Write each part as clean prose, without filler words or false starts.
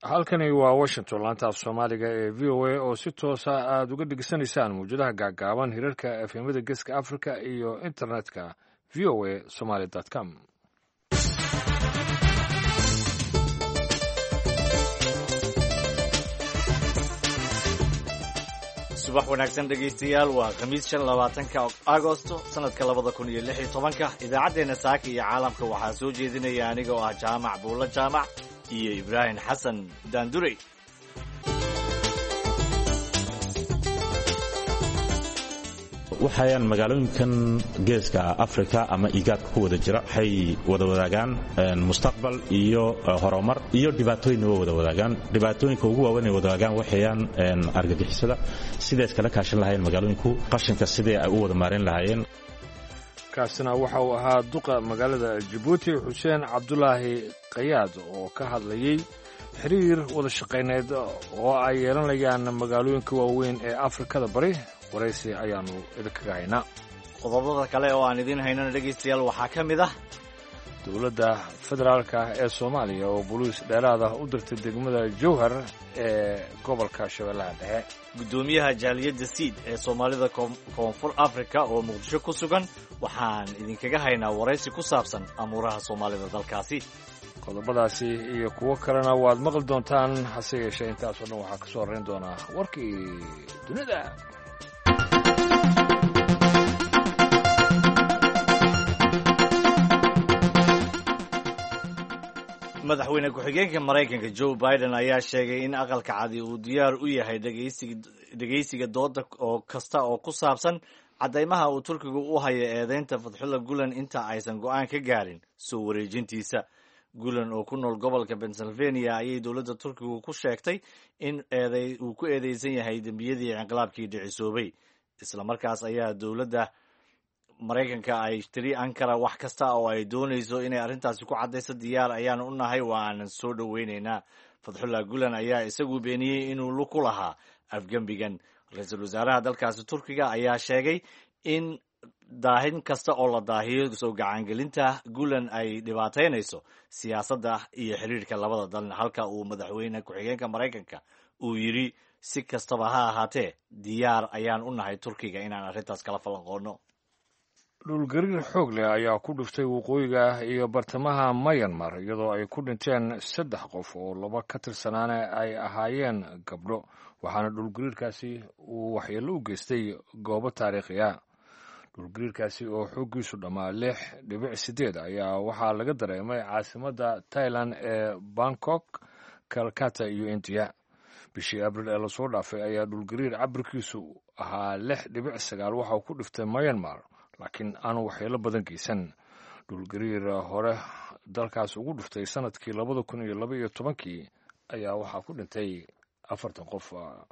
halkani waa washington laanta af soomaaliga ee v o a oo si toosa aad uga dhegeysanaysaan mawjadaha gaagaaban hirarka efemada geeska africa iyo internetka v o a somaly com. subax wanaagsan dhegaystayaal waa khamiis 25 agosto sanadka 2016 idaacadeena saaka iyo caalamka waxaa soo jeedinaya aniga oo ah jaamac buulla jaamac iyo Ibrahim Xasan Daandurey. waxayaan magaalooyinkan geeska Afrika ama igaadka ku wada jira waxay wada wadaagaan mustaqbal iyo horumar iyo dhibaatooyin wada wadaagaan. dhibaatooyinka ugu waaweyn ee wada wadaagaan waxayaan argagixisada sidee iskala kaashan lahayn magaalooyinku qashinka sidee ay u wada maareen lahaayeen. kaasina waxa uu ahaa duqa magaalada Djibouti Xuseen Cabdulaahi Qayaad oo ka hadlayay xiriir wada shaqeyneed oo ay yeelanayaan magaalooyinka waaweyn ee Afrikada bari. waraysi ayaanu idinkaga haynaa. qodobada kale oo aan idin haynana dhegaystayaal waxaa ka mid ah dowladda federaalka ee Soomaaliya oo booliis dheeraad ah u dirtay degmada Jowhar ee gobolka Shabeellaha Dhexe. gudoomiyaha jaaliyadda Siid ee Soomaalida Koonfur Afrika oo Muqdisho ku sugan waxaan idinkaga haynaa waraysi ku saabsan amuuraha Soomaalida dalkaasi. qodobadaasi iyo kuwo kalena waad maqli doontaan hase yeeshee intaas oo dhan waxaa ka soo horeyn doonaa warkii dunida. madaxweyne ku-xigeenka Mareykanka Joe Biden ayaa sheegay in aqalka cadi uu diyaar u yahay dhageysiga dooda oo kasta oo ku saabsan cadeymaha uu Turkigu u hayo eedeynta Fethullah Gulen inta aysan go'aan ka gaarin soo wareejintiisa. Gulen oo ku nool gobolka Pennsylvania ayay dowladda Turkigu ku sheegtay in uu ku eedeysan yahay dembiyadii inqilaabkii dhicisoobay. isla markaas ayaa dowladda Mareykanka ay tiri Ankara wax kasta oo ay doonayso inay arrintaasi ku cadeyso diyaar ayaan u nahay waan soo dhaweynaynaa. Fethullah Gulen ayaa isagu beeniyay inuu lug ku lahaa afgembigan. Ra'iisul wasaaraha dalkaasi Turkiga ayaa sheegay in daahin kasta oo la daahiyo soo gacangelinta Gulen ay dhibaateynayso siyaasadda iyo xiriirka labada dal, halka uu madaxweyne ku-xigeenka Mareykanka uu yiri si kastaba ha ahaatee diyaar ayaan u nahay Turkiga inaan arrintaas kala falanqoono. dhulgariir xoog leh ayaa ku dhuftay waqooyiga iyo bartamaha Myanmar iyadoo ay ku dhinteen 3 qof oo 2 ka tirsanaana ay ahaayeen gabdho, waxaana dhulgariirkaasi uu waxyeello u geystay goobo taariikhi ah. dhulgariirkaasi oo xooggiisu dhammaa 6.8 ayaa waxaa laga dareemay caasimadda Thailand ee Bangkok, Calcutta iyo India. bishii Abriil ee lasoo dhaafay ayaa dhulgariir cabirkiisu ahaa 6.9 waxa uu ku dhiftay Myanmar, laakiin aanu waxyeello badan geysan. dhulgariir hore dalkaas ugu dhuftay sanadkii 2012 ayaa waxaa ku dhintay 40 qof.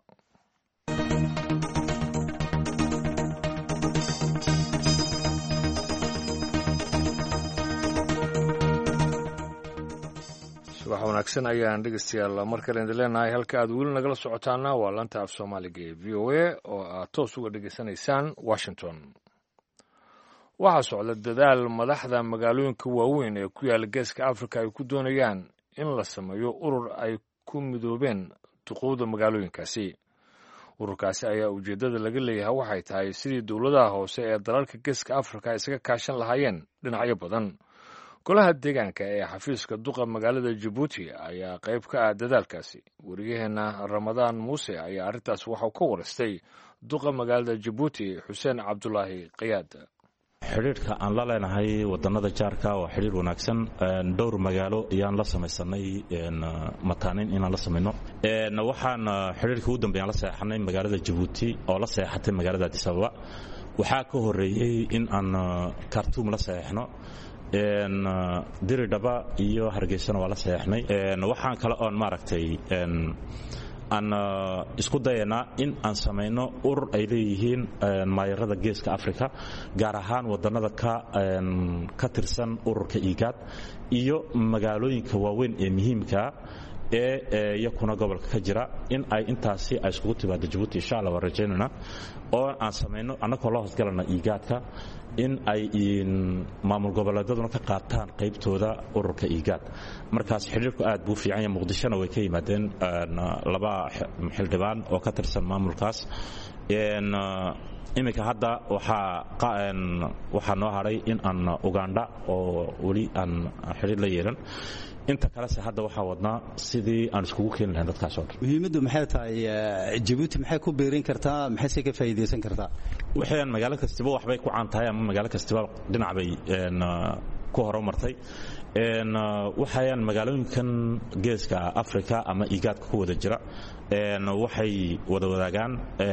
subax wanaagsan ayaan dhegeystayaal mar kale idin leenahay. halka aad weli nagala socotaana waa laanta af soomaaliga ee v o a oo aad toos uga dhegeysanaysaan Washington. waxaa socda dadaal madaxda magaalooyinka waaweyn ee ku yaala geeska Afrika ay ku doonayaan in la sameeyo urur ay ku midoobeen duqowda magaalooyinkaasi. ururkaasi ayaa ujeeddada laga leeyahay waxay tahay sidii dowladaha hoose ee dalalka geeska Afrika isaga kaashan lahaayeen dhinacyo badan. golaha deegaanka ee xafiiska duqa magaalada Djibouti ayaa qayb ka ah dadaalkaasi. wariyaheena Ramadaan Muuse ayaa arrintaas waxa ka warastay duqa magaalada Djibouti Xuseen Cabdulaahi Qayaad. xiriirka aan la leenahay wadannada jaarka waa xiriir wanaagsan. dhowr magaalo ayaan la samaysanay mataanin inaan la samayno. waxaan xiriirka ugu dambeeyaan la seexanay magaalada Djibouti oo la seexatay magaalada Addis Ababa. waxaa ka horeeyay in aan Khartoum la seexno. diridhaba iyo hargeysana waa la seexnay. waxaan kale oon maaragtay aan isku dayanaa in aan samayno urur ay leeyihiin maayarada geeska Afrika, gaar ahaan wadannada ka tirsan ururka IGAD iyo magaalooyinka waaweyn ee muhiimka ee iyakuna gobolka ka jira in ay intaasi ay iskugu timaado Djibouti insha Allah waan rajaynayna oo aan sameeyno annagoo la hosgalana IGAD-ka in ay maamul goboleedaduna ka qaataan qaybtooda ururka IGAD markaas xiriirku aad buu fiican yahay Muqdishona way ka yimaadeen laba xildhibaan oo ka tirsan maamulkaas imika hadda waxaa noo haray in aan Uganda oo wali aan xiriir la yeelan inta kale hadda waxaa wadnaa sidii aan iskugu keeni lahayn dadkaas oo dhan muhiimaddu maxay tahay Djibouti maxay ku beerin kartaa maxay ka faa'iideysan kartaa waxaan magaalo kastaba waxbay ku caan tahay ama magaalo kastaba dhinac bay ku horumartay waxayaan magaalooyinkan geeska Afrika ama IGAD ku wada jira waxay wada wadaagaan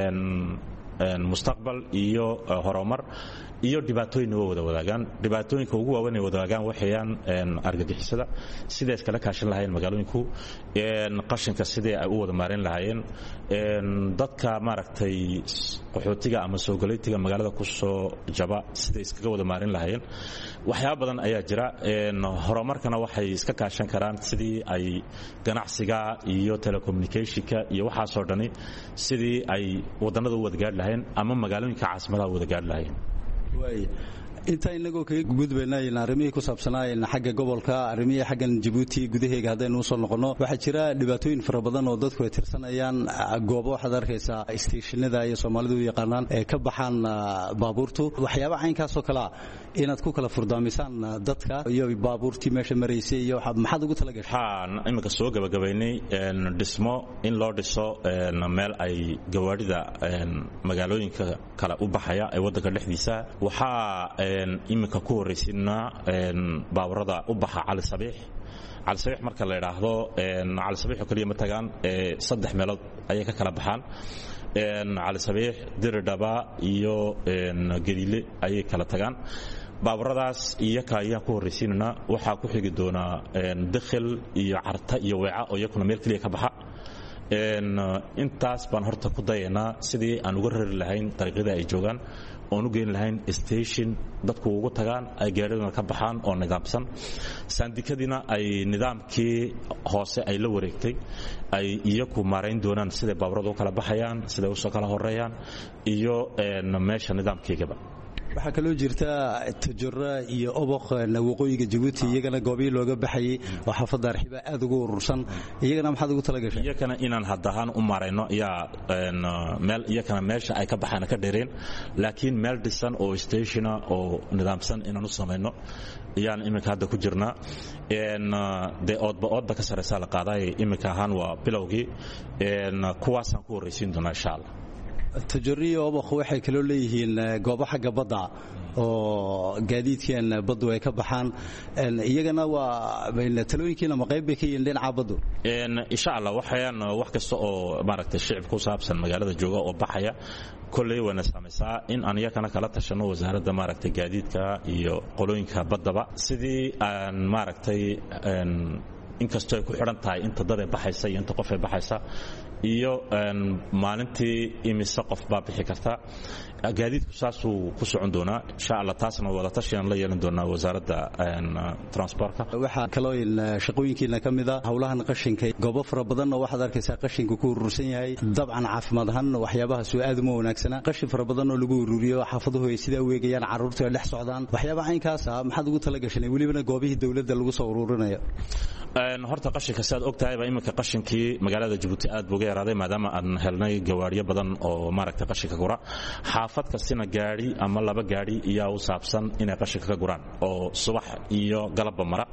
mustaqbal iyo horumar iyo dhibaatooyin wada wadaagaan dhibaatooyinka ugu waaweyn ee wadaagaan waxayaan argagixisada sidaas kala kaashan lahayn magaalooyinku qashinka sidii ay u wada maareen lahaayeen dadka maaragtay qaxootiga ama soo galeytiga magaalada ku soo jaba sidii iskaga wada maareen lahaayeen waxyaabo badan ayaa jira horumarkana waxay iska kaashan karaan sidii ay ganacsiga iyo telecommunicationka iyo waxa soo dhani sidii ay wadanada u wada gaar lahayn ama magaalooyinka caasimadaha wada gaar lahayn inta inagoo kaga gudbaynay arrimihii ku saabsanaayeen xagga gobolka arrimihii xaggan Djibouti gudaheega haddaynu soo noqono waxaa jira dhibaatooyin fara badan oo dadku ay tirsanayaan goobo waxaad arkaysaa stationada iyo Soomaalidu u yaqaanaan ee ka baxaan baabuurtu waxyaabo caynkaas oo kala inaad ku kala furdaamisaan dadka iyo baabuurtii meesha mareysay iyo maxaad ugu talagashaan imika soo gabagabaynay dhismo in loo dhiso meel ay gawaarida magaalooyinka kala u baxaya ee wadanka dhexdiisa waxaa imika ku horeysina baaburada u baxa Cali Sabiix marka la yiraahdo Cali Sabiix oo kaliya ma tagaan saddex meelood ayay ka kala baxaan Cali Sabiix Dirdaba iyo Gariile ayay kala tagaan baaburadaas iyaka ayaa ku horeysinana waxaa ku xigi doona dakhil iyo carta iyo weeca oo iyakuna meel kaliya ka baxa intaas baan horta ku dayanaa sidii aan uga rari lahayn dariiqada ay joogaan oonu geyn lahayn station dadku ugu tagaan ay gaarigana ka baxaan oo nidaamsan saandikadina ay nidaamkii hoose ay la wareegtay ay iyagu maarayn doonaan sida baaburadu kala baxayaan sida u soo kala horeeyaan iyo meesha nidaamkeegaba waxa kale oo jirta Tajura iyo Oboq waqooyiga Djibouti iyagana goobiyo looga baxayay oo xaafadda Arxiba aad ugu urursan iyagana maxaad ugu talagashay iyagana inaan hadahan u maarayno meel iyagana meesha ay ka baxaan ka dheereen laakiin meel dhisan oo station oo nidaamsan inaan u sameeyno iyaan imika hadda ku jirnaa de oodba ka sareysa la qaaday imika ahaan waa bilowgii kuwaasaan ku horeysiin doonaa insha Allah Tajuriyo Oboq waxay kala leeyihiin goobo xagga badda oo gaadiidkan baddu ay ka baxaan iyagana waa talooyinkiina ma qayb bay ka yihiin dhinaca baddu insha Allah waxayaan wax kasta oo maaragtay shacabka ku saabsan magaalada jooga oo baxaya kulay wana samaysaa in aan iyakana kala tashano wasaaradda maaragtay gaadiidka iyo qolooyinka baddaba sidii aan maaragtay inkastoo ay ku xiran tahay inta dad ay baxaysa iyo inta qof ay baxaysa iyo maalintii imise qof baa bixi karta gaadiidku saasuu ku socon doonaa insha Allah taasna wada tashiyan la yeelan doonaa wasaaradda transportka waxa kaloo shaqooyinkiina kamida hawlahan qashinka goobo fara badan oo waxaad arkaysaa qashinku ku urursan yahay dabcan caafimaad ahaan waxyaabaha soo aad uma wanaagsana qashin fara badan oo lagu ururiyo xaafaduhu ay sida weegayaan carruurtu ay dhex socdaan waxyaabaha caynkaas ah maxaad ugu talagashay waliba goobihii dawladda lagu soo ururinayo horta qashinka saad ogtahay baa imika qashinkii magaalada Djibouti aad buu geeraaday maadaama aan helnay gawaariyo badan oo maaragtay qashinka gura xaafad kastina gaari ama laba gaari ayaa u saabsan inay qashinka ka guraan oo subax iyo galabba mara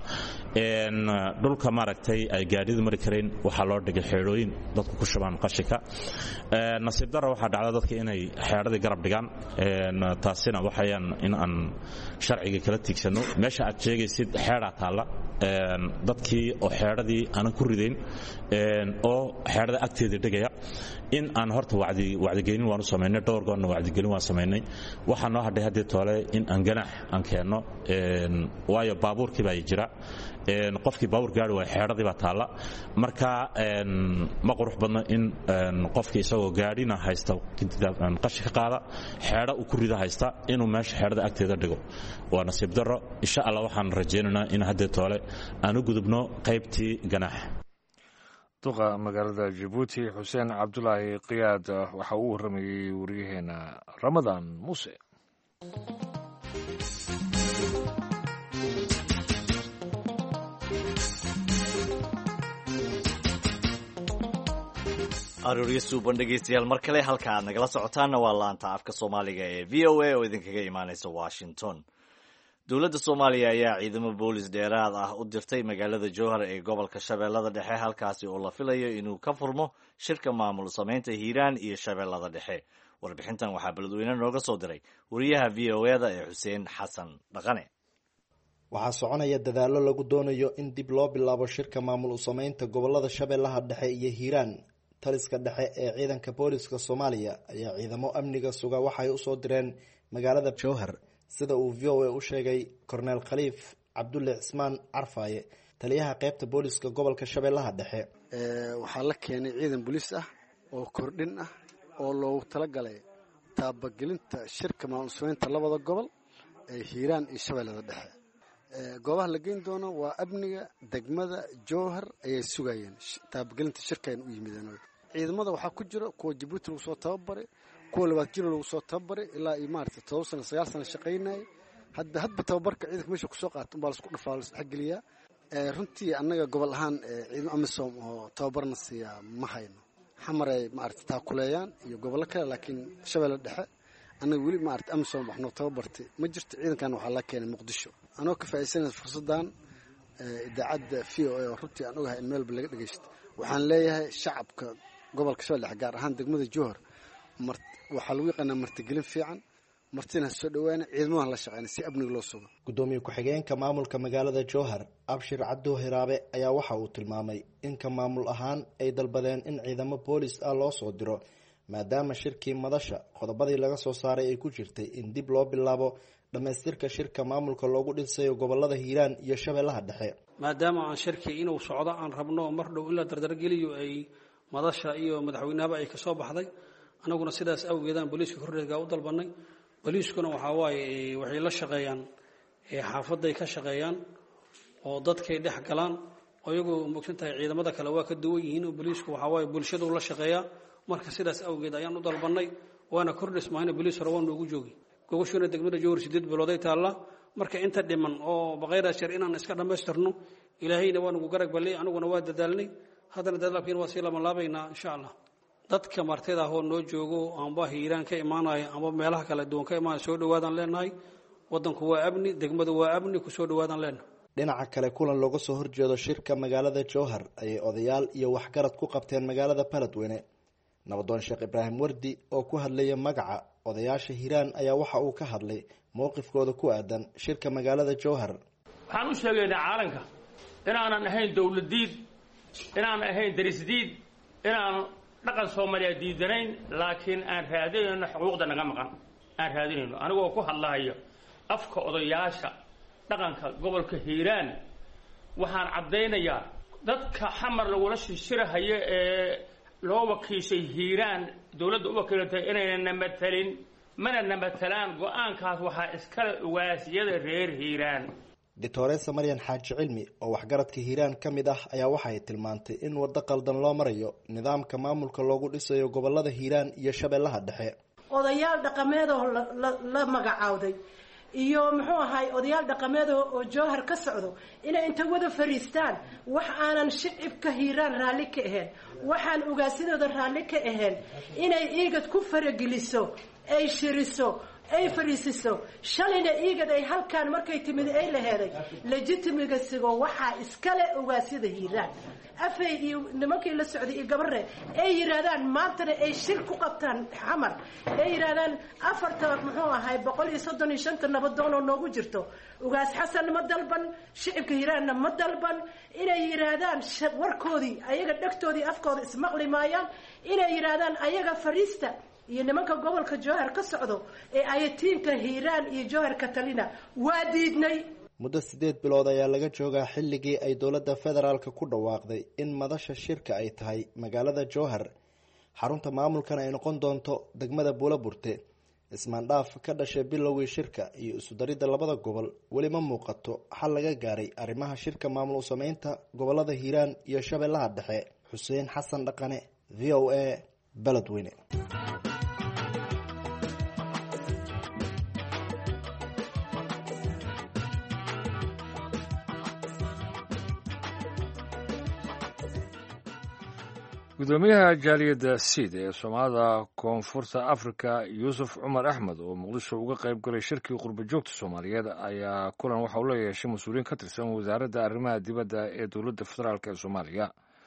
dhulka maaragtay ay gaaridu mari kareen waxa loo dhigay xeerooyin dadku ku shubaan qashinka nasiib darro waxa dhacda dadka inay xeeradii garab dhigaan taasina waxayaan in aan sharciga kala tiigsano meesha aad sheegaysid xeera taala dadkii oo xeeradii aan ku ridayn oo xeerada agteeda dhigaya in aan horta wacdigelin waan u sameynay dhowr goorna wacdigelin waan sameynay waxa noo hadhay hadii toole in aan ganax aan keeno waayo baabuurkii baa jira qofkii baabuur gaari waa xeeradii baa taala marka ma qurux badna in qofkii isagoo gaarina haysta qashin ka qaada xeero uu ku rida haysta inuu meesha xeerada agteeda dhigo waa nasiib darro insha Allah waxaan rajaynaynaa in hadii toole aan u gudubno qaybtii ganax duqa magaalada jabuuti xuseen cabdulaahi qiyaad waxa uu waramayey wariyaheena ramadaan muuse. arooryo suuban dhegeystayaal mar kale halka aad nagala socotaanna waa laanta afka soomaaliga ee v o a oo idinkaga imaaneysa washington. dowladda soomaaliya ayaa ciidamo boolis dheeraad ah u dirtay magaalada jowhar ee gobolka shabeellada dhexe halkaasi oo la filayo inuu ka furmo shirka maamul samaynta hiiraan iyo shabeellada dhexe. warbixintan waxaa beledweyne nooga soo diray wariyaha v o eda ee xuseen xasan dhaqane. waxaa soconaya dadaallo lagu doonayo in dib loo bilaabo shirka maamul samaynta gobolada shabeellaha dhexe iyo hiiraan. taliska dhexe ee ciidanka booliska soomaaliya ayaa ciidamo amniga suga waxay usoo direen magaalada jowhar sida uu v o a u sheegay korneel khaliif cabdulle cismaan carfaaye taliyaha qeybta booliska gobolka shabeellaha dhexe. waxaa la keenay ciidan booliis ah oo kordhin ah oo loogu talagalay taabagelinta shirka maamul samaynta labada gobol ee hiiraan iyo shabeellada dhexe. goobaha la geyn doono waa amniga degmada jowhar ayay sugayeen taabagelinta shirkan u yimideen. ciidamada waxaa ku jira kuwa jabuuti lagu soo tababaray, kuwa labaad jiro lagu soo tababaray ilaa iyo maaragtay 7 sano 9 sano shaqaynayay. hadba tababarka ciidanka meesha kusoo qaata unbaa laisku dhafaa la isxageliyaa. runtii annaga gobol ahaan ciidamo amisom oo tababarna siiya ma hayno. xamaray maaragtay taakuleeyaan iyo gobollo kale, laakiin shabeelle dhexe annaga weli maaragtay amisom wax noo tababartay ma jirto. ciidankan waxaa la keenay muqdisho. anoo ka faa'iidaysanaya fursaddan idaacadda v o a oo runtii aan ogahay in meelba laga dhagaysto, waxaan leeyahay shacabka gobolka shabeelle dhexe gaar ahaan degmada jowhar waxaa lagu yaqaanaa martigelin fiican, martina soo dhawaana ciidamaha la shaqeyna si amniga loo sugo. gudoomiye ku-xigeenka maamulka magaalada jowhar abshir cabdo hiraabe ayaa waxa uu tilmaamay in ka maamul ahaan ay dalbadeen in ciidamo boolis ah loo soo diro maadaama shirkii madasha qodobadii laga soo saaray ay ku jirtay in dib loo bilaabo dhammaystirka shirka maamulka loogu dhisayo gobolada hiiraan iyo shabeellaha dhexe. maadaama aan shirkii inuu socdo aan rabno mar dhow in la dardargeliyo ay madasha iyo madaxweynahaba ay kasoo baxday, anaguna sidaas awgeedaan booliiska korreedka u dalbanay. booliiskuna waxaa waaye waxay la shaqeeyaan xaafaday ka shaqeeyaan oo dadkay dhex galaan oo iyagoo mogsan tahay ciidamada kale waa ka duwan yihiin oo booliisku waxaa waaye bulshadu la shaqeeyaa. marka sidaas awgeed ayaan u dalbanay, waana kordhis maahina booliis hore waa noogu joogi. gogoshuuna degmada jowhar 8 bilooday taalla. marka inta dhiman oo baqayra shir inaan iska dhammaystirno ilaahayna waa nagu garag balay, aniguna waa dadaalnay. haddana dadaalkiina waa sii lama laabaynaa insha allah. dadka martida ahoo noo joogo amba hiiraan ka imaanaya amba meelaha kala duwan ka imaanaya soo dhawaadaan leenahay. wadanku waa amni, degmadu waa amni, ku soo dhawaadaan leenahay. dhinaca kale kulan looga soo horjeedo shirka magaalada jowhar ayay odayaal iyo waxgarad ku qabteen magaalada beledweyne. nabadoon sheekh ibraahim wardi oo ku hadlaya magaca odayaasha hiiraan ayaa waxa uu ka hadlay mowqifkooda ku aadan shirka magaalada jowhar. waxaan u sheegaynaa caalanka inaanan ahayn dowladiid, inaanan ahayn darisdiid, inaan dhaqan soomaaliya diidanayn, laakiin aan raadinayno xuquuqda naga maqan aan raadinayno. anigoo ku hadlahayo afka odayaasha dhaqanka gobolka hiiraan waxaan caddaynayaa dadka xamar lagula shishirahayo ee loo wakiishay hiiraan dowladda u wakiilatay inayna matelin mana namatalaan. go-aankaas waxaa iskale ugaasiyada reer hiiraan. doctoresa maryan xaaji cilmi oo waxgaradka hiiraan ka mid ah ayaa waxay tilmaantay in waddo qaldan loo marayo nidaamka maamulka loogu dhisayo gobolada hiiraan iyo shabeellaha dhexe. odayaal dhaqameedoo la magacaawday iyo muxuu ahay odayaal dhaqameedoo oo jowhar ka socdo inay inta wada fariistaan wax aanan shicibka hiiraan raalli ka ahayn, waxaan ugaasidooda raalli ka ahayn, inay iigad ku farageliso, ay shiriso, ay fariisiso. shalayna iigad ay halkaan markay timid ay laheeday legitimigasigo waxaa iskale ugaasyada hiiraan. afay iyo nimankii la socday iyo gabare ay yiraahdaan maantana ay shir ku qabtaan xamar, ay yiraahdaan 435 nabadoon oo noogu jirto. ugaas xasan ma dalban, shicibka hiiraanna ma dalban inay yiraahdaan warkoodii ayaga dhagtoodii afkooda ismaqli maayaan, inay yiraahdaan ayaga fariista iyo nimanka gobolka jowhar ka socdo ee ayatiinka hiiraan iyo jowhar ka talina waa diidnay. muddo 8 bilood ayaa laga joogaa xilligii ay dowladda federaalka ku dhawaaqday in madasha shirka ay tahay magaalada jowhar, xarunta maamulkana ay noqon doonto degmada buulaburte. ismaandhaaf ka dhashay bilowgii shirka iyo isu daridda labada gobol weli ma muuqato xal laga gaaray arrimaha shirka maamul u samaynta gobolada hiiraan iyo shabeellaha dhexe. xuseen xasan dhaqane v o a beledweyne. gudoomiyaha jaaliyadda siid ee soomaalida koonfurta afrika yuusuf cumar axmed oo muqdisho uga qayb galay shirkii qurba joogta soomaaliyeed ayaa kulan waxa uu la yeeshay mas-uuliyiin ka tirsan wasaaradda arrimaha dibadda ee dowladda federaalk ee soomaaliya.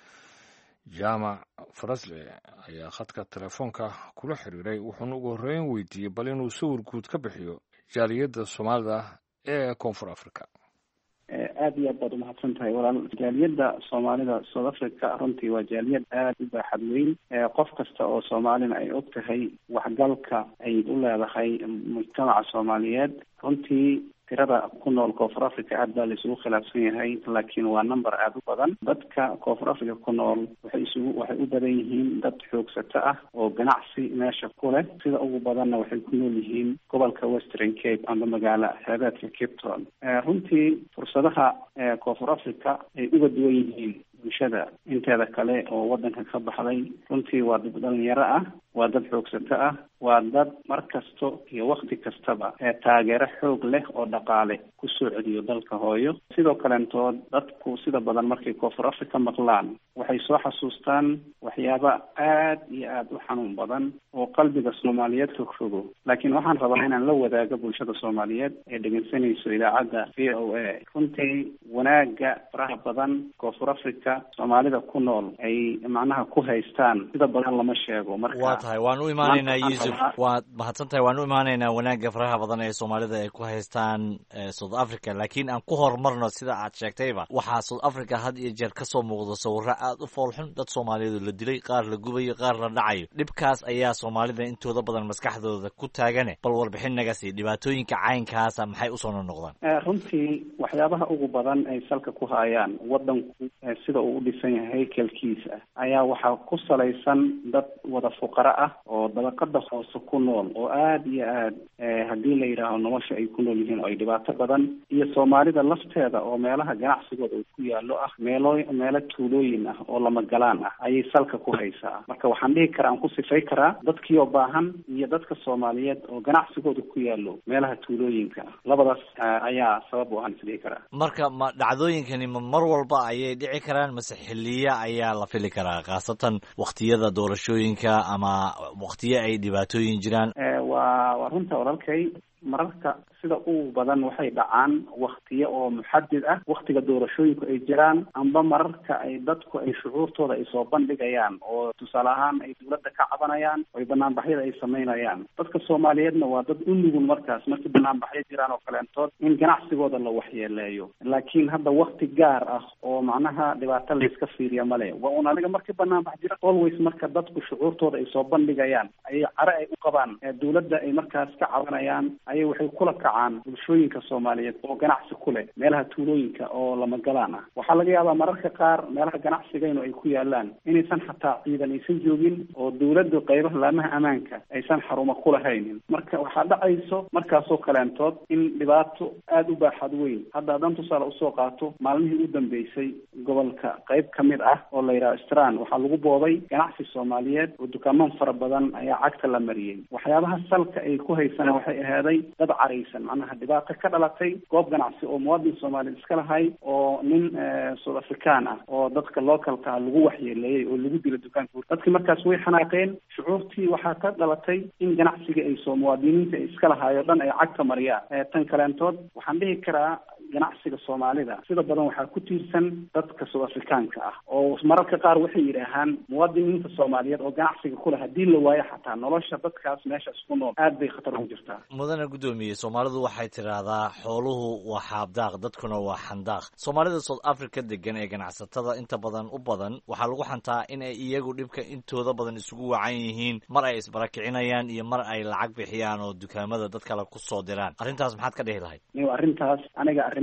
jaamac farasle ayaa khadka telefoonka kula xiriiray wuxuuna ugu horreyn weydiiyey bal inuu sawir guud ka bixiyo jaaliyadda soomaalida ee koonfur afrika. aad iyo aad baad umahadsan tahay walaal. jaaliyadda soomaalida South Africa runtii waa jaaliyad aad u baaxad weyn. qof kasta oo soomaalina ay og tahay waxgalka ay u leedahay mujtamaca soomaaliyeed. runtii tirada ku nool koonfur africa aad baa la isugu khilaafsan yahay, laakiin waa number aada u badan. dadka koonfur africa ku nool waxay u badan yihiin dad xoogsato ah oo ganacsi meesha ku leh. sida ugu badanna waxay ku nool yihiin gobolka Western Cape ama magaalo xeebeedka Cape Town. runtii fursadaha koonfur africa ay uga duwan yihiin bulshada inteeda kale oo wadanka ka baxday. runtii waa dad dhalinyaro ah, waa dad xoogsato ah, waa dad mar kasto iyo wakti kastaba taageero xoog leh oo dhaqaale kusoo celiyo dalka hooyo. sidoo kaleentood dadku sida badan markay koonfur africa maqlaan waxay soo xasuustaan waxyaaba aad iyo aad u xanuun badan oo qalbiga soomaaliyeed ka fogo. laakiin waxaan rabaa inaan la wadaago bulshada soomaaliyeed ee dhegeysanayso idaacadda v o a runtii wanaaga faraha badan koonfur africa soomaalida ku nool ay macnaha ku haystaan sida badan lama sheego. marka waa tahay waan u imaanaynaa yuusuf, waad mahadsan tahay. waan u imaanaynaa wanaagga faraha badan ee soomaalida ay ku haystaan South Africa, laakiin aan ku horumarno sida aad sheegtayba waxaa South Africa had iyo jeer kasoo muuqda sawirro aad u foolxun, dad soomaaliyeed la dilay, qaar la gubayo, qaar la dhacayo. dhibkaas ayaa soomaalida intooda badan maskaxdooda ku taagane. bal warbixin naga sii, dhibaatooyinka caynkaasa maxay usoo noqdaan? runtii waxyaabaha ugu badan ay salka ku hayaan wadanku sida uu u dhisan yahay haykalkiisa ayaa waxaa ku salaysan dad wada fuqaro ah oo dabaqada hoose ku nool oo aada iyo aad haddii la yidhaaho nolosha ay ku nool yihiin oo ay dhibaato badan. iyo soomaalida lafteeda oo meelaha ganacsigooda uu ku yaallo ah meelo tuulooyin ah oo lama galaan ah ayay salka ku haysaa. marka waxaan dhihi karaa, aan ku sifay karaa dadkii oo baahan iyo dadka soomaaliyeed oo ganacsigooda ku yaallo meelaha tuulooyinka ah. labadaas ayaa sabab u ahaan isdhihi karaa. marka ma dhacdooyinkani ma mar walba ayay dhici karaan mase xiliya ayaa la fili karaa, khaasatan waktiyada doorashooyinka ama waktiyo ay dhibaatooyin jiraan? waa runta walaalkay. mararka sida ugu badan waxay dhacaan waktiyo oo muxadid ah, waktiga doorashooyinku ay jiraan, amba mararka ay dadku ay shucuurtooda ay soo bandhigayaan oo tusaale ahaan ay dawladda ka cabanayaan oo ay banaanbaxyada ay samaynayaan. dadka soomaaliyeedna waa dad u nugul markaas markii banaanbaxyo jiraan oo kaleentood in ganacsigooda la waxyeeleeyo. laakiin hadda wakti gaar ah oo macnaha dhibaato layska fiiriya male. waa un adiga markii banaanbax jira always marka dadku shucuurtooda ay soo bandhigayaan ayay care ay u qabaan dawladda ay markaas ka cabanayaan ayay waxay kula kacaan bulshooyinka soomaaliyeed oo ganacsi ku leh meelaha tuulooyinka oo lama galaan ah. waxaa laga yaabaa mararka qaar meelaha ganacsigaynu ay ku yaalaan inaysan xataa ciidan aysan joogin oo dawladda qaybaha laamaha ammaanka aysan xarumo ku lahaynin. marka waxaa dhacayso markaasoo kaleentood in dhibaato aada u baaxad weyn. hadda haddaan tusaale usoo qaato maalmihii u dambeysay gobolka qayb ka mid ah oo la yidhaha Strand waxaa lagu boobay ganacsi soomaaliyeed oo dukaaman fara badan ayaa cagta la mariyey. waxyaabaha salka ay ku haysana waxay ahaaday dad caraysan, macnaha dhibaato ka dhalatay goob ganacsi oo muwaadin soomaaliyeed iska lahay oo nin South African ah oo dadka localka lagu waxyeeleeyay oo lagu dilay dukaanka. dadkii markaas way xanaaqeen, shucuurtii waxaa ka dhalatay in ganacsiga ay soo muwaadiniinta ay iska lahayo dhan ay cagta mariyaan. tan kaleentood waxaan dhihi karaa ganacsiga soomaalida sida badan waxaa ku tiirsan dadka South Africaanka ah oo mararka qaar waxay yidhaahaan muwaadiniinta soomaaliyeed oo ganacsiga ku leh haddii la waayo xataa nolosha dadkaas meeshaas ku nool aad bay khatar ugu jirtaa. mudane gudoomiye, soomaalidu waxay tidhaahdaa xooluhu waa xaabdaaq, dadkuna waa xandaaq. soomaalida South Africa degan ee ganacsatada inta badan u badan waxaa lagu xantaa in ay iyagu dhibka intooda badan isugu wacan yihiin, mar ay isbarakicinayaan iyo mar ay lacag bixiyaan oo dukaamada dad kale ku soo diraan. arrintaas maxaad ka dhihi lahayd? arrintaas aniga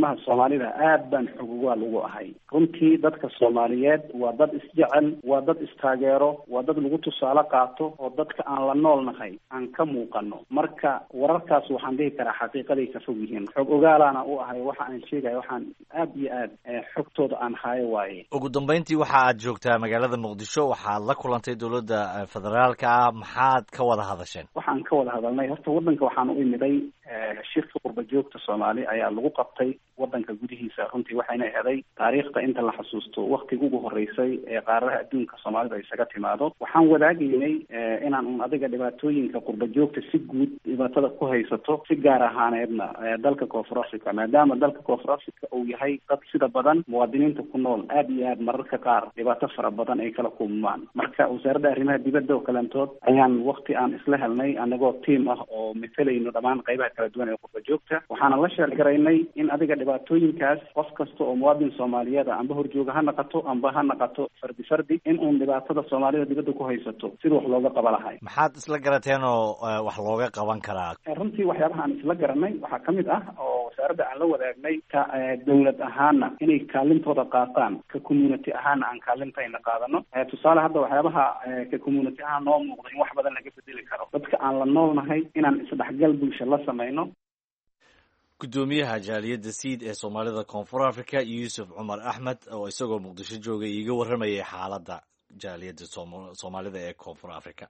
arrimaha soomaalida aad baan xogogaal ugu ahay. runtii dadka soomaaliyeed waa dad isjecel, waa dad istaageero, waa dad lagu tusaale qaato oo dadka aan la noolnahay aan ka muuqano. marka wararkaas waxaan dhihi karaa xaqiiqaday ka fog yihiin. xog ogaalaana u ahay waxa aan sheegayo, waxaan aad iyo aad xogtooda aan hayo waaye. ugu dambeyntii waxa aad joogtaa magaalada muqdisho, waxaad la kulantay dowladda federaalka ah, maxaad ka wada hadasheen? waxaan ka wada hadalnay, horta wadanka waxaan u imiday shirka qurba joogta Soomaali ayaa lagu qabtay wadanka gudihiisa. runtii waxayna ahaday taariikhda inta la xasuusto waqtiga ugu horeysay ee qaaradaha adduunka Soomaalida ay isaga timaado. waxaan wadaagaynay inaan adiga dhibaatooyinka qurba joogta si guud dhibaatada ku haysato, si gaar ahaaneedna dalka Koonfur Afrika, maadaama dalka Koonfur Afrika uu yahay dad sida badan muwaadiniinta ku nool aad iyo aad mararka qaar dhibaato fara badan ay kala kulmaan. marka wasaaradda arrimaha dibadda oo kalantood ayaan waqti aan isla helnay anagoo tiim ah oo matalayno dhammaan qaybaha kala duwan ee qurba joogta. waxaana la sheegaraynay in adiga dhibaatooyinkaas qof kasta oo muwaadin Soomaaliyeed amba horjooga ha noqoto amba ha noqoto fardi in uun dhibaatada Soomaalida dibadda ku haysato sida wax looga qaban lahay. maxaad isla garateen oo wax looga qaban karaa? runtii waxyaabaha aan isla garanay waxaa ka mid ah oo wasaaradda aan la wadaagnay ka dowlad ahaana inay kaalintooda qaataan, ka community ahaana aan kaalintayna qaadano. tusaale hadda waxyaabaha ka community ahaan noo muuqda in wax badan laga bedeli karo. dadka aan la noolnahay inaan isdhexgal bulsho la samayno. gudoomiyaha jaaliyadda siid ee Soomaalida Koonfur Afrika Yuusuf Cumar Axmed oo isagoo Muqdisho joogay iga warramayay xaaladda jaaliyadda Soomaalida ee Koonfur Afrika.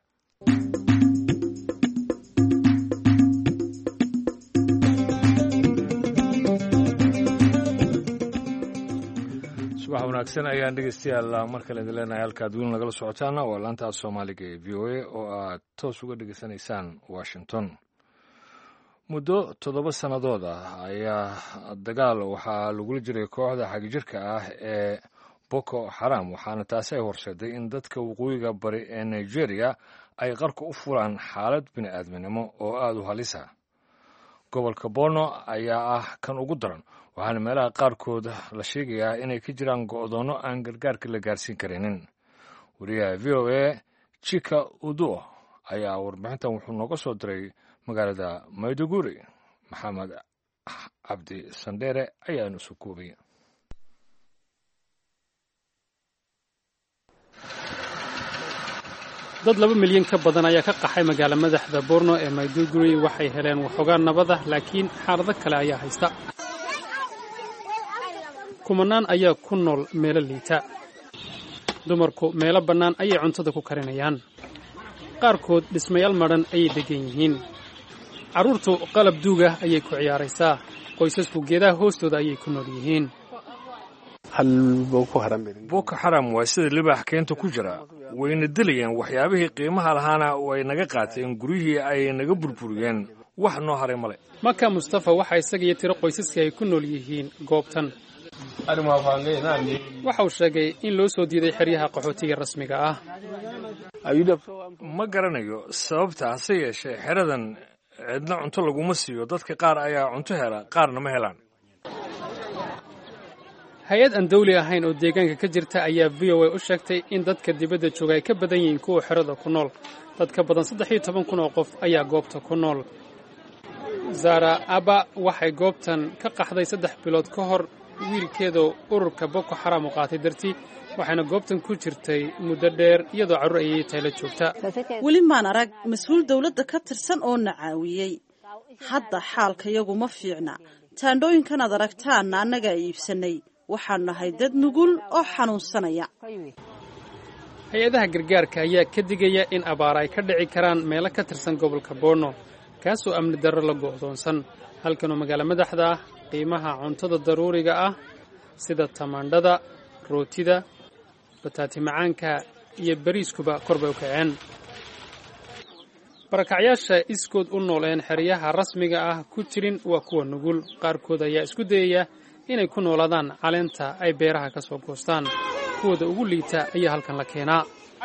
subax wanaagsan ayaan dhegeystayaal mar kale idin leenahay. halkaad weli nagala socotaana waa laanta Soomaaliga ee VOA oo aad toos uga dhegeysanaysaan Washington. muddo 7 sannadood ah ayaa dagaal waxaa lagula jiray kooxda xagjirka ah ee Boko Haram, waxaana taasi ay horseeday in dadka waqooyiga bari ee Nigeria ay qarka u fulaan xaalad bini'aadminimo oo aad u halis ah. gobolka Borno ayaa ah kan ugu daran, waxaana meelaha qaarkood la sheegayaa inay ka jiraan go'doono aan gargaarka la gaarsiin karinin. wariyaha VOA Chika Udo ayaa warbixintan wuxuu nooga soo diray magaalada Maiduguri. maxamed cabdi sandheere ayaanu soo koobay. dad 2 milyan ka badan ayaa ka qaxay magaala madaxda Borno ee Maiduguri. waxay heleen waxoogaa nabad ah, laakiin xaalado kale ayaa haysta. kumanaan ayaa ku nool meelo liita. dumarku meelo bannaan ayay cuntada ku karinayaan. qaarkood dhismayaal madhan ayay degan yihiin. carruurtu qalab duuga ayay ku ciyaaraysaa. qoysasku geedaha hoostooda ayay ku nool yihiin. Boko Haram waa sida libaax keenta ku jira. wayna dilayeen waxyaabihii qiimaha lahaana way naga qaateen, guryihii ay naga burburiyeen. wax noo haray male. Maka Mustafa waxa isaga iyo tiro qoysaska ay ku nool yihiin goobtan. waxa uu sheegay in loo soo diiday xeryaha qaxootiga rasmiga ah. ma garanayo sababta, hase yeeshee xeradan cidna cunto laguma siiyo. dadka qaar ayaa cunto hela, qaarna ma helaan. hay-ad aan dawli ahayn oo deegaanka ka jirta ayaa VOA u sheegtay in dadka dibadda jooga ay ka badan yihiin kuwa xerada ku nool. dad ka badan 13 oo qof ayaa goobta ku nool. Zara Aba waxay goobtan ka qaxday 3 bilood ka hor wiilkeedu ururka Boko Haram u qaatay dartii, waxaana goobtan ku jirtay muddo dheer iyadoo carruur ay tahay la joogta. weli maan arag mas'uul dawladda ka tirsan oo na caawiyey. hadda xaalka iyagu ma fiicna. taandhooyinkan aad aragtaan annaga iibsanay. waxaan nahay dad nugul oo xanuunsanaya. hay-adaha gargaarka ayaa ka digaya in abaar ay ka dhici karaan meelo ka tirsan gobolka Borno, kaasoo amni darro la go'doonsan. halkan oo magaala madaxda ah, qiimaha cuntada daruuriga ah sida tamaandhada, rootida, bataati macaanka iyo bariiskuba kor bay u kaceen. barakacyaasha iskood u nooleen xeryaha rasmiga ah ku jirin waa kuwa nugul. qaarkood ayaa isku dayaya inay ku noolaadaan caleenta ay beeraha ka soo goostaan. kuwooda ugu liita ayaa halkan la keenaa.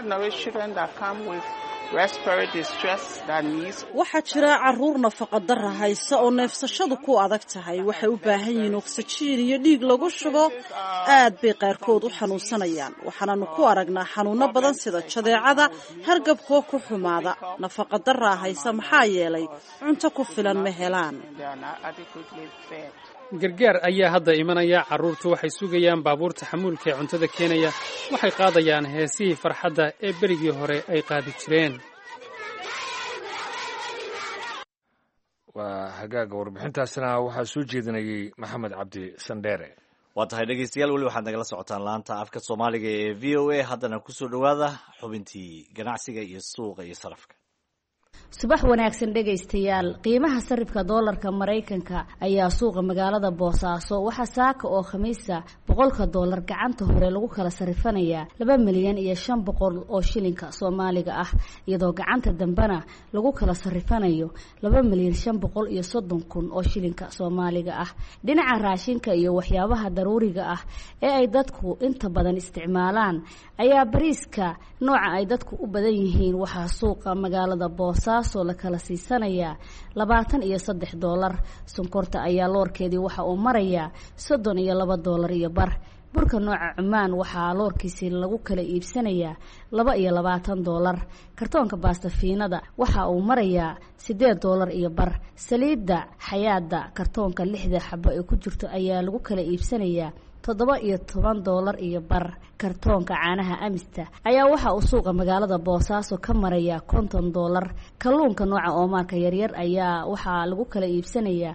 waxaa jira carruur nafaqadara haysa oo neefsashadu ku adag tahay. waxay u baahan yihiin oksijiin iyo dhiig lagu shubo. aad bay qaarkood u xanuunsanayaan. waxaananu ku aragnaa xanuuno badan sida jadeecada, hargabkoo ku xumaada. nafaqadaraa haysa maxaa yeelay cunto ku filan ma helaan. gargaar ayaa hadda imanaya. carruurtu waxay sugayaan baabuurta xamuulka ee cuntada keenaya. waxay qaadayaan heesihii farxadda ee berigii hore ay qaadi jireen. waa hagaaga warbixintaasna waxaa soo jeedinayay maxamed cabdi sandheere. waa tahay dhegeystayaal weli waxaad nagala socotaan laanta afka soomaaliga ee v o a. haddana kusoo dhowaada xubintii ganacsiga iyo suuqa iyo sarafka. subax wanaagsan dhegaystayaal. qiimaha sarifka doolarka maraykanka ayaa suuqa magaalada boosaaso waxaa saaka oo khamiisa $100 gacanta hore lagu kala sarifanayaa 2,500,000 oo shilinka Soomaaliga ah, iyadoo gacanta dambena lagu kala sarifanayo 2,530,000 oo shilinka Soomaaliga ah. dhinaca raashinka iyo waxyaabaha daruuriga ah ee ay dadku inta badan isticmaalaan ayaa bariiska nooca ay dadku u badan yihiin waxaa suuqa magaalada boosaaso la kala siisanaya $23. sonkorta ayaa loorkeedii waxa uu marayaa $32 iyo bar. burka nooca Cumaan waxaa loorkiisii lagu kala iibsanayaa $22. kartoonka baastafiinada waxa uu marayaa $8 iyo bar. saliidda xayaada kartoonka 6 xabo ee ku jirto ayaa lagu kala iibsanayaa $17 iyo bar. kartoonka caanaha Amista ayaa waxa uu suuqa magaalada Boosaaso ka maraya $50. kalluunka nooca Oomaarka yaryar ayaa waxa lagu kala iibsanayaa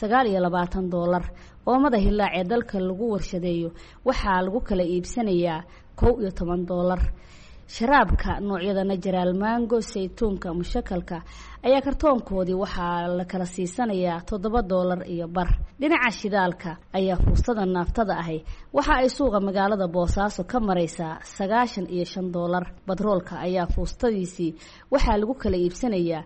$29. oomada hilaac ee dalka lagu warshadeeyo waxaa lagu kala iibsanayaa $11. sharaabka noocyada Natural Mango, saytuunka, mushakalka ayaa kartoonkoodii waxaa la kala siisanayaa $7 iyo bar. dhinaca shidaalka ayaa fursada naaftada ahi waxa ay suuqa magaalada Boosaaso ka maraysaa $95. batroolka ayaa fuustadiisii waxaa lagu kala iibsanayaa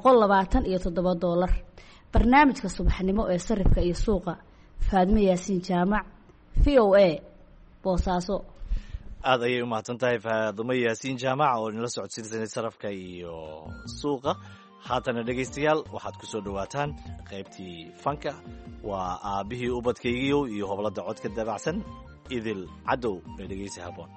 $127. barnaamijka subaxnimo ee sarifka iyo suuqa, Faadme Yaasiin Jaamac, VOA, Boosaaso. aad ayay u mahadsan tahay Faadme Yaasiin Jaamac oo nala socodsiinaysa sarafka iyo suuqa. haatana dhegaystayaal waxaad ku soo dhawaataan qaybtii fanka. waa aabihii ubadkaygiiyo iyo hoblada codka dabacsan idil cadow ee dhegaysi haboon.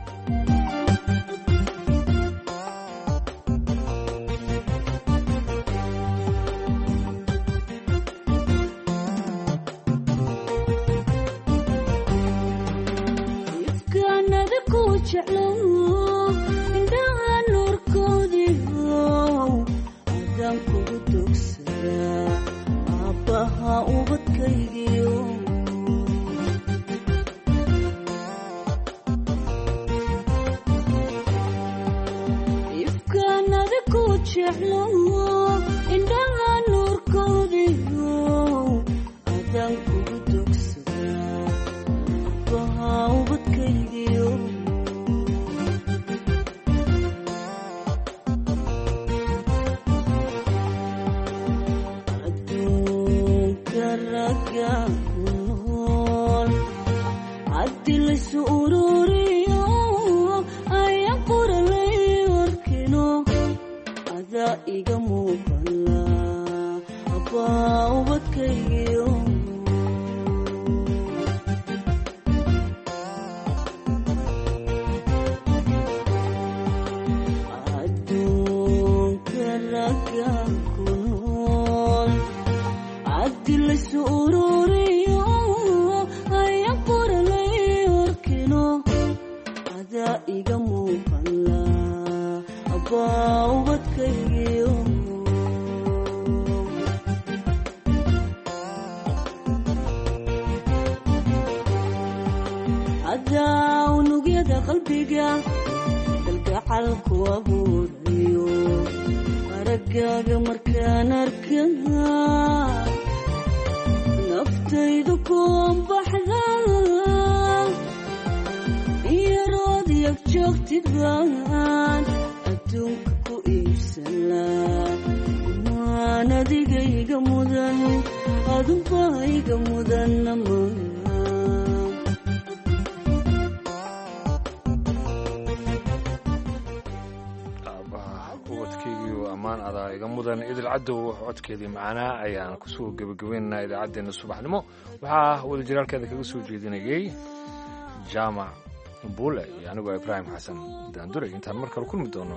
codkeedii macnaa ayaan kusoo gebagabaynaynaa idaacaddeenna subaxnimo. waxaa wadajiraalkeeda kaga soo jeedinayay jaamac buule iyo anigoo Ibraahim Xasan Daandure. intaan mar kale kulmi doono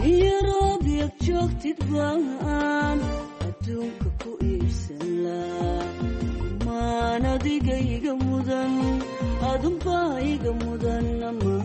nabadgelyo. adigayga mudan adunbaa iga mudan ama